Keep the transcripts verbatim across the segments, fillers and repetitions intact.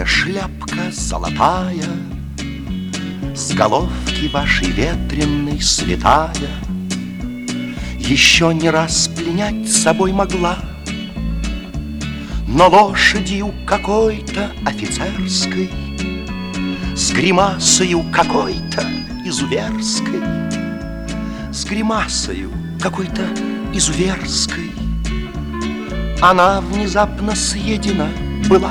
шляпка золотая, с головки вашей ветреной слетая, еще не раз пленять собой могла, но лошадью какой-то офицерской, с гримасою какой-то изуверской, с гримасою какой-то изуверской она внезапно съедена была.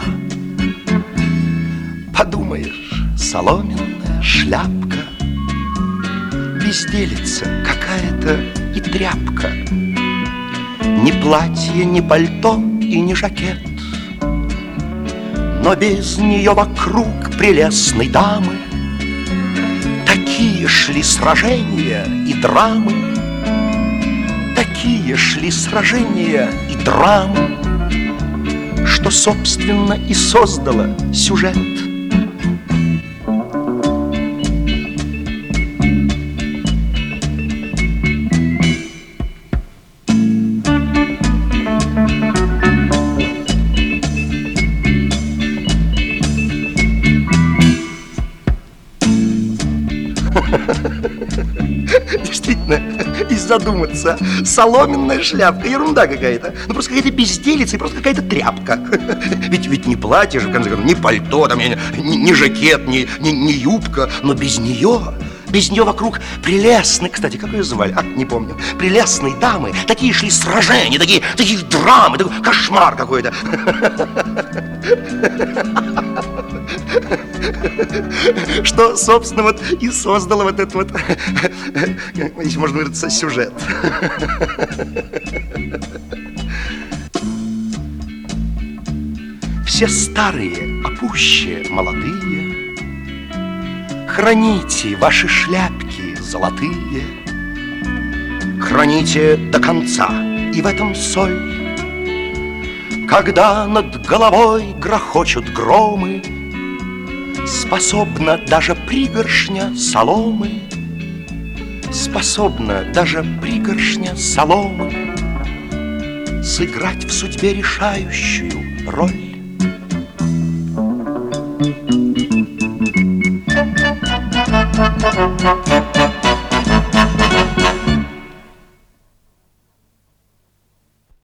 Подумаешь, соломенная шляпка, безделица какая-то и тряпка, ни платье, ни пальто и ни жакет, но без нее вокруг прелестной дамы такие шли сражения и драмы, такие шли сражения и драмы, что, собственно, и создало сюжет. Действительно, и задуматься, соломенная шляпка, ерунда какая-то. Ну просто какая-то безделица и просто какая-то тряпка. Ведь, ведь не платье же, в конце концов, не пальто, там, не, не, не жакет, не, не, не юбка, но без нее, без нее вокруг прелестные, кстати, как ее звали, а, не помню, прелестные дамы, такие шли сражения, такие, такие драмы, такой кошмар какой-то. Что, собственно, вот и создало вот этот вот, если можно выразиться, сюжет. Все старые, а пуще молодые, храните ваши шляпки золотые, храните до конца, и в этом соль. Когда над головой грохочут громы, способна даже пригоршня соломы, способна даже пригоршня соломы сыграть в судьбе решающую роль.